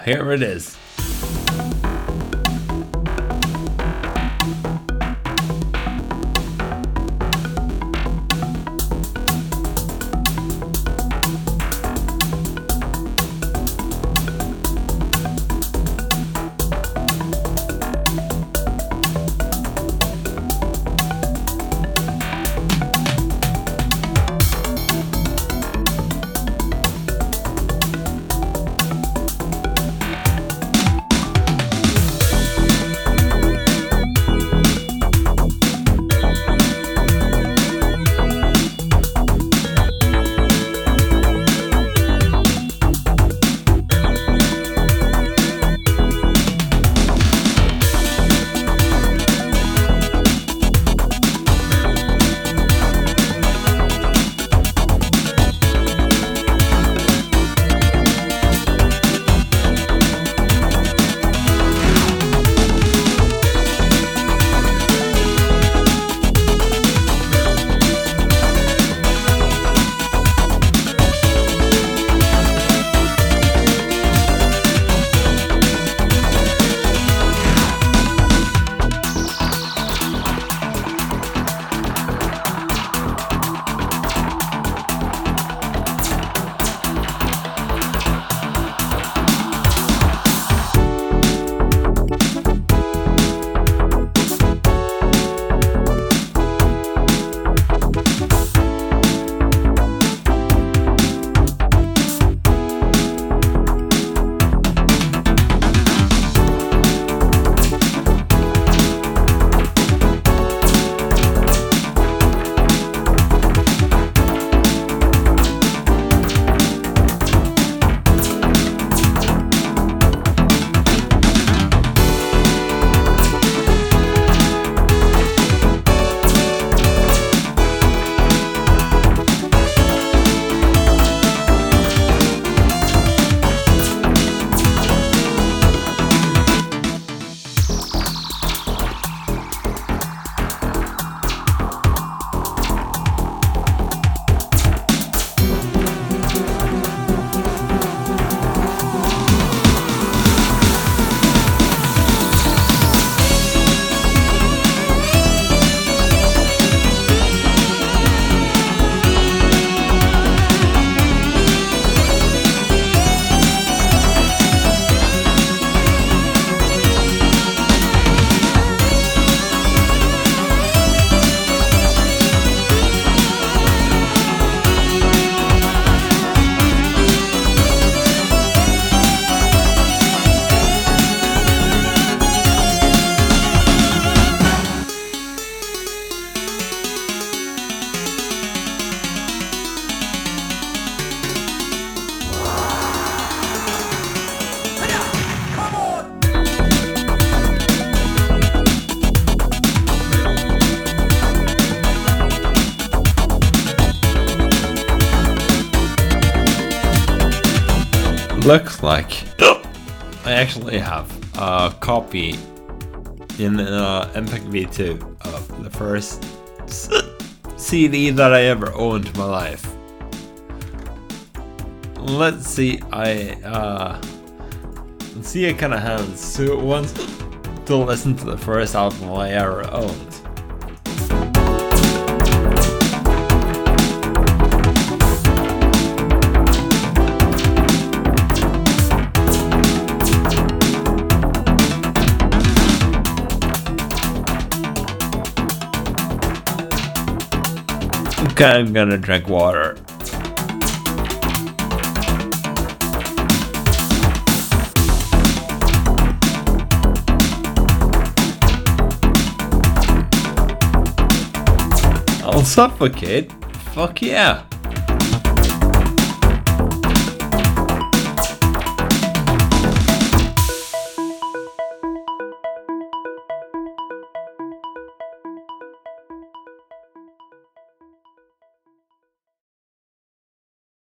Here it is. Looks like I actually have a copy in MPEG V2 of the first CD that I ever owned in my life. Let's see, I kind of have so wants to listen to the first album I ever owned. Okay, I'm gonna drink water. I'll suffocate. Fuck yeah.